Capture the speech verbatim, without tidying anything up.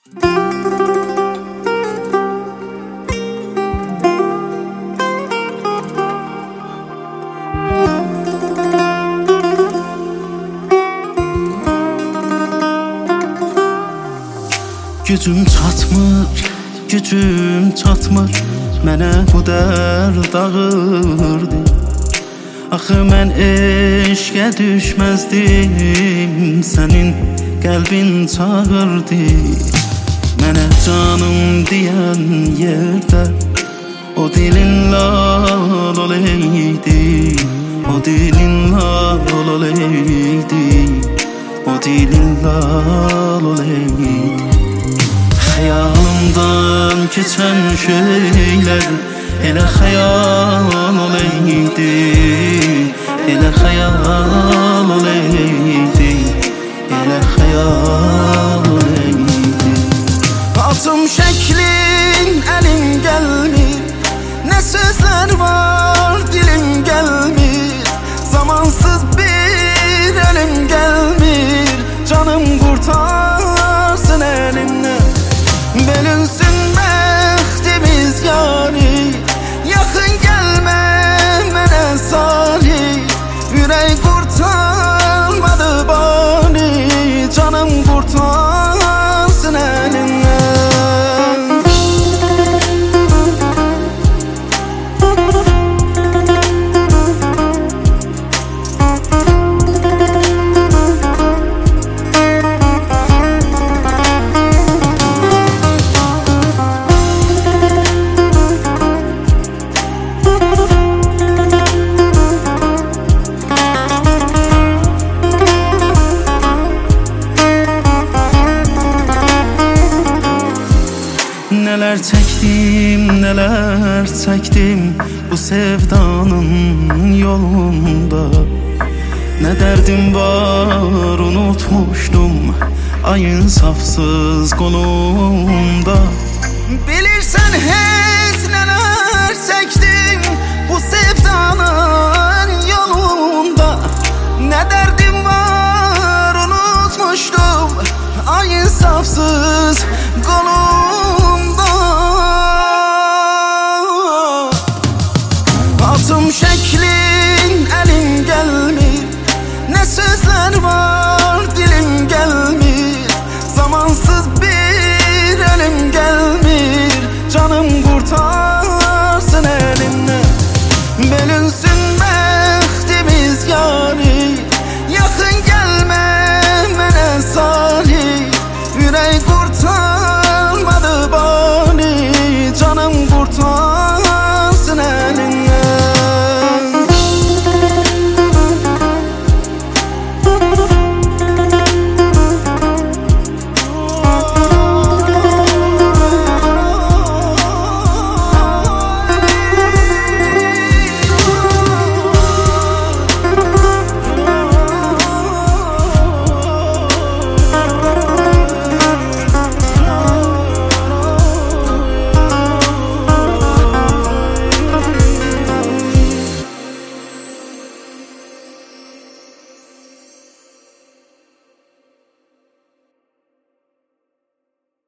Gücüm çatmır, gücüm çatmır, mənə bu dərd ağırdı. Axı mən eşqə düşməzdim, sənin qəlbin çağırdı. Mənə canım deyən yerdə o dilin lal oleydi, o dilin lal oleydi, o dilin lal oleydi. Xəyalımdan keçən şeylər elə xəyal oleydi, elə xəyal oleydi, elə xəyal oleydi. Atım şəklin əlim gəlmir, nə sözlər var dilim gəlmir, zamansız bir əlim gəlmir, canım qurtarsın əlimdən. Bölünsün bəxtimiz yani, yaxın gəlmə mənə salih, ürək qurtarmadı bani, canım qurtarsın əlimdən. Nələr çəkdim, nələr çəkdim bu sevdanın yolunda. Nə dərdim var unutmuşdum ayın safsız qolunda. Bilirsən hey